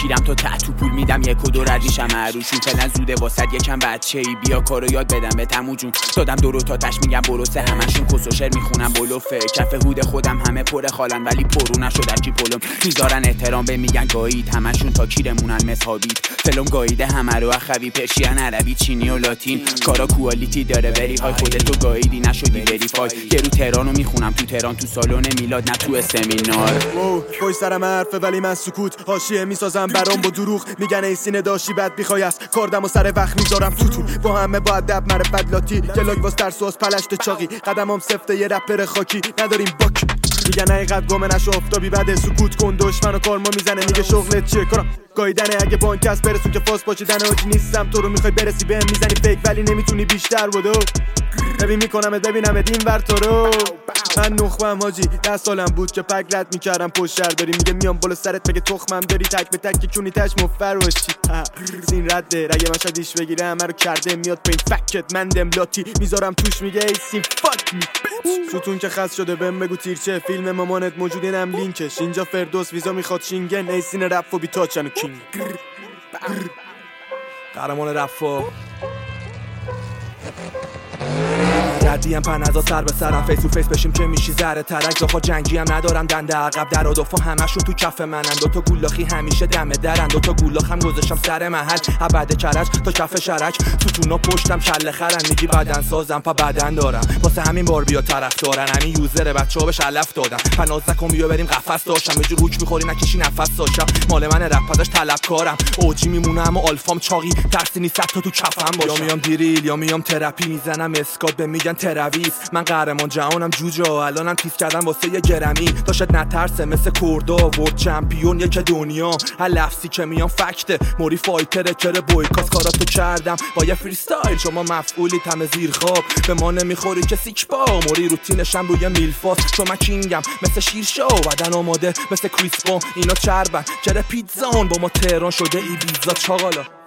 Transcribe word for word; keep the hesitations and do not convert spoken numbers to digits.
میشیرم تا ته تو پول میدم یک و دو رد میشم عروشون. فعلا زوده واسد یکم بچه‌ای بیا کارو یاد بدم به تمو جون. دادم دو رو تاتش میگم بروسه همشون کس و شعر میخونم بلوفه. کف هود خودم همه پر خالن ولی پرو نشد از جیپولم. میذارن احترام به میگن گایید همشون تا کیرمونن مسحابید. فلم گاییده همه رو اخوی پرشین عربی چینی و لاتین. کارا کوالیتی داره وری های خودتو گاییدی نشدی وریفای. یه رو تهرانو میخونم تو تهران تو سالن میلاد نه تو سمینار. پای سرم حرفه ولی من سکوت حاشیه میسازم برام با دروغ. میگن ای سینه داشی بد بیخوای است کاردم و سر وقت میذارم توتون. با همه با ادب معرفت لاتی گلاگ واس ترس واس پلشت چاقی. قدمام سفته یه رپر خاکی نداریم باک. میگن حقیقت گم نشو افتابی بده سکوت کن دشمنو کارما میزنه میگه شغلت چیه کارم گایدنه. اگه بانک است برسون که فاس پاچیدنه آجی نیستم تو رو میخوای برسی بهم میزنی فیک ولی نمیتونی بیشتر بدو. ببین میکنم ببینم این ور تو رو. من نخبم حاجی ده سالم بود که پک رد میکردم پشت شهر داری. میگه میام بالا سرت بگه تخمم داری تک به تک کونی تش مفر باشی. سین رده رگه مشهدیش بگیره همه رو کرده میاد پین فکت من دملاتی میذارم توش میگه ای سین فاک می ستون که خست شده بهم بگو تیرچه فیلم مامانت موجود اینم لینکش. اینجا فردوس ویزا میخواد شینگن ای سین رپ و بی تاچن و کینگ قهرمان رفا ردیم پنزا سر به سرم فیس تو فیس بشیم که میشی زره ترک. زافا جنگی هم ندارم دنده عقب در و دفا همشون تو کف منن. دوتا گولاخی همیشه دم درن دوتا گولاخ هم گذاشتم سر محل ابد کرج تا کف شرک. ستونا پشتم کله خرن میگی بدن سازم پا بدن دارم واسه همین بار بیا طرف دارن. همین یوزر بچه‌ها بهش علف دادن پناز نکن بیا بریم قفس داشتم یه جور هوک میخوری نکشی نفس داشتم. مال من رپ ازش طلبکارم اوجی میمونم و آلفام چاقی ترسی نیست تا تو کفم باشم. یا میام دیریل یا میام تراپی میزنم اسکات به میگن ترویس. من قهرمان جهانم جوجا الانم تیز کردم واسه یه گرمی تا شاید نترسه مثل کردا ورد چمپیون یک دنیا. هر لفظی که میام فکته موری فایتر کر بویکاس کاراتو کردم با یه فریستایل. شما مفعولی تم زیر خواب به ما نمیخوری که سیک با موری روتینشم روی میلفاس. چون من کینگم مثل شیرشا بدن آماده مثل کریسپا. اینا چربن چرا پیتزان با ما تهران شده ای بیزا چاقالا.